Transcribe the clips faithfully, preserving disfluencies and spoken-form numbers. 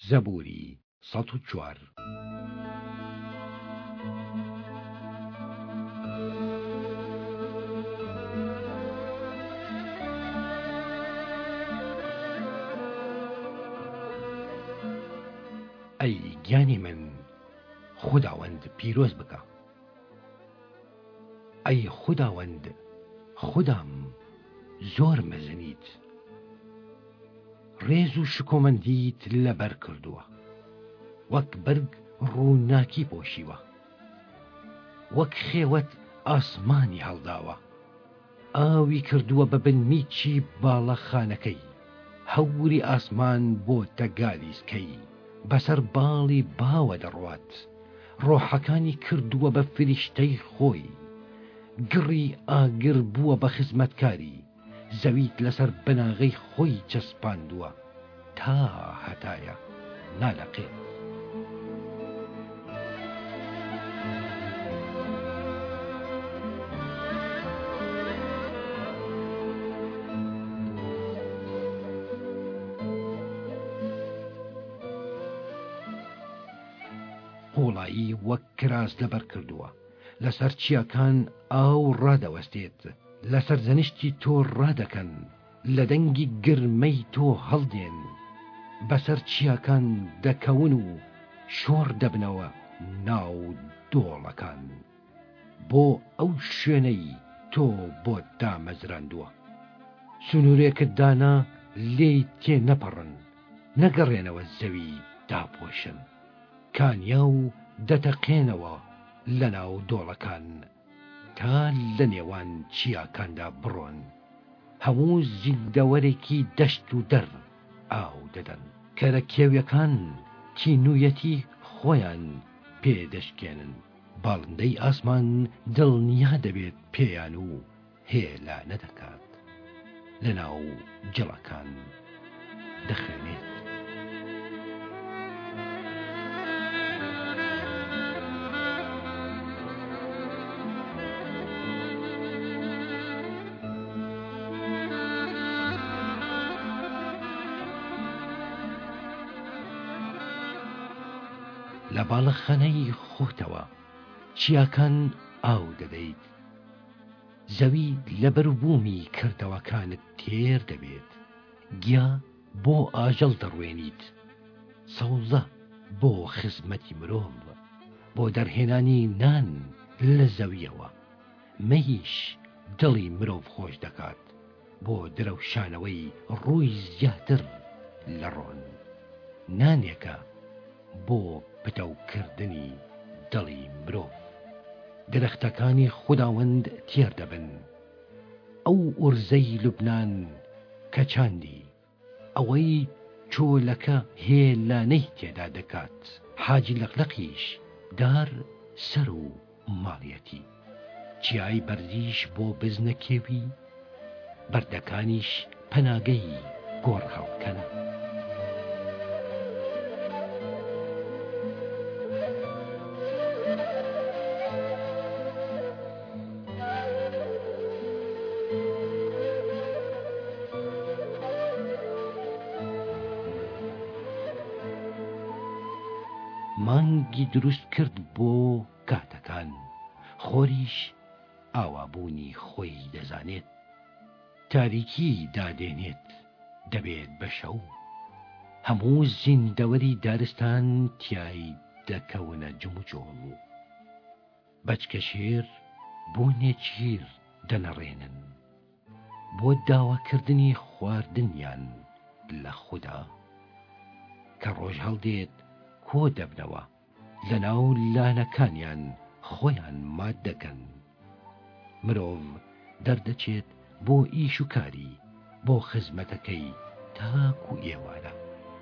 زەبووری سەد و چوار. ئەی گیانی من، خوداوەند پیرۆز بکە. ئەی خوداوەند، خودام زۆر مەزنیت، ڕێز و شکۆمەندیت لەبەر کردووە، وەک بەرگ ڕووناکی پۆشیوە، وەک خێوەت ئاسمانی هەڵداوە، ئاوی کردووە بە بنمیچی باڵەخانەکەی، هەوری ئاسمان بۆ تەگالیسکەی، بەسەر باڵی باوە دەڕوات، ڕۆحەکانی کردووە بە فریشتەی خۆی، گڕی ئاگر بووە بە خزمەتکاری، زەویت لەسەر بەناغەی خۆی چەسپاندووە، تا هەتایە نالەقێت. قوڵایی وەک کراس لەبەر کردووە، لەسەر چیاکان ئاو ڕادەوەستێت، لەسەر زەنیشتی تۆ ڕادەکەن، لە دەنگی گرمەی تۆ هەڵدێن، بەسەر چیاکان دەکەون و شۆڕ دەبنەوە ناو دۆڵەکان، بۆ ئەو شوێنەی تۆ بۆ دامەزراندووە. سنوورێکت دانا لێی تێ نەپەڕن، نەگەڕێنەوە زەوی داپۆشن، کانیا و دەتەقێنەوە لە ناو دۆڵەکان، تا لە نێوان چیاکاندا بڕۆن، هەموو زیندەوەرێکی دەشت و دەر ئاو دەدەن، کەرە کێویەکان تینوویەتی خۆیان پێدەشکێنن، باڵندەی ئاسمان دڵنیا دەبێت پێیان و هێلا نەدەکات، لە ناو جڵەکان دەخێنێت. لە باڵەخانەی خۆتەوە چیاکان ئاو دەدەیت، زەوی لە بەروبوومی کردەوەکانت تێر دەبێت، گیا بۆ ئاژەڵ دەڕوێنیت، سەوزە بۆ خزمەتی مرۆڤ، بۆ دەرهێنانی نان لە زەویەوە، مەیش دڵی مرۆڤ خۆش دەکات، بۆ درەوشانەوەی ڕووی زیاتر لە ڕۆن، نانێکە بۆ پتەوکردنی دڵی مرۆڤ. درەختەکانی خوداوەند تێر دەبن، ئەو ئورزەی لوبنان کە چاندی، ئەوەی چۆلەکە هێلانەی تێدا دەکات، حاجی لەقلەقیش دار سەر و ماڵیەتی، چیای بەرزیش بۆ بزنە کێوی، بەردەکانیش پەناگەی گۆڕ هەڵکەنە. مانگی دروست کرد بۆ کاتەکان، خۆریش ئاوابوونی خۆی دەزانێت، تاریکی دادێنێت دەبێت بە شەو، هەموو زیندەوەری دارستان تیای دەکەونە جموجۆڵ، بەچکە شێر بۆ نێچیر دەنەڕێنن، بۆ داواکردنی خواردنیان لە خوددا، کە ڕۆژ هەڵدێت کۆ دەبنەوە، لە ناو لانەکانیان خۆیان مات دەکەن. مرۆڤ دەردەچێت بۆ ئیش و کاری، بۆ خزمەتەکەی تاکو ئێوارە.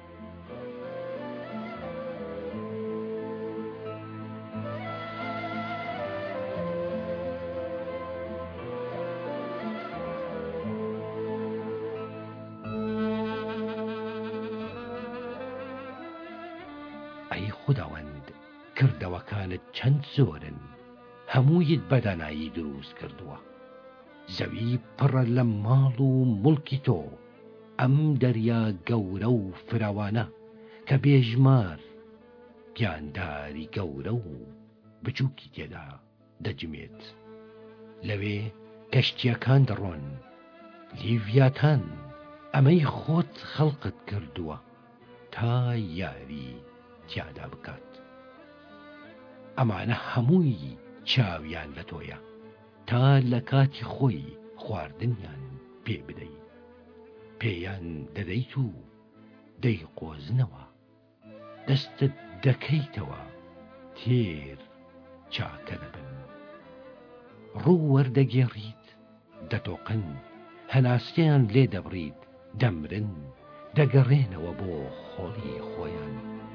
ئەی خوداوەند، کردەوەکانت چەند زۆرن، هەموویت بەدانایی دروست کردووە، زەوی پڕە لە ماڵ و مڵکی تۆ، ئەم دەریا گەورە و فراوانە کە بێژمار گیانداری گەورە و بچووکی تێدا دەجمێت. لەوێ کەشتیەکان دەڕۆن، لیڤیاتان ئەمەی خۆت خەڵقت کردووە تا یاری تیادا بکات. ئەمانە هەمووی چاویان لە تۆیە تا لە کاتی خۆی خواردنیان پێ بدەیت. پێیان دەدەیت و دەیقۆزنەوە، دەستت دەکەیتەوە تێر چاکە دەبن. ڕوو وەردەگێڕیت دەتۆقن، هەناسەیان لێ دەبڕیت دەمرن، دەگەڕێنەوە بۆ خۆڵی خۆیان.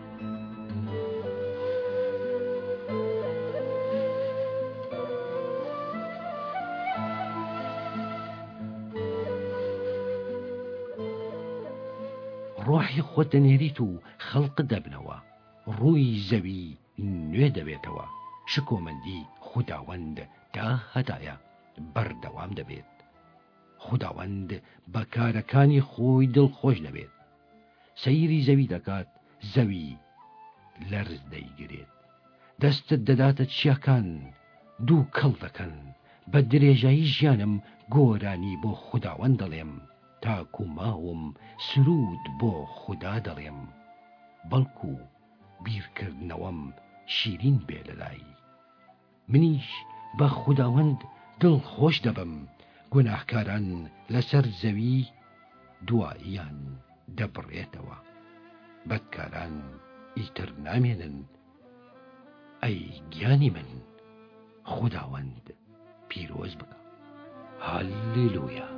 ڕۆحی خۆت دەنێریت و خەڵقت دەبنەوە، ڕووی زەوی نوێ دەبێتەوە. شکۆمەندی خوداوەند تا هەدایە بەردەوام دەبێت. خوداوەند بە کارەکانی خۆی دڵخۆش دەبێت. سەیری زەوی دەکات، زەوی لەرز دەیگرێت. دەستت دەداتە چیاکان، دوو کەڵ دەکەن. بە درێژایی ژیانم گۆرانی بۆ خوداوەند دەڵێم، تاکو ماوم سرود بۆ خوددا دەڵێم. بەڵکو بیرکردنەوەم شیرین بێ لەلای منیش بە خوداوەند دڵخۆش دەبم. گوناهکاران لەسەر زەوی دواییان دەبڕێتەوە، بەدکاران ئیتر نامێنن. ئەی گیانی من، خوداوەند پیرۆز بکە. هەللویا.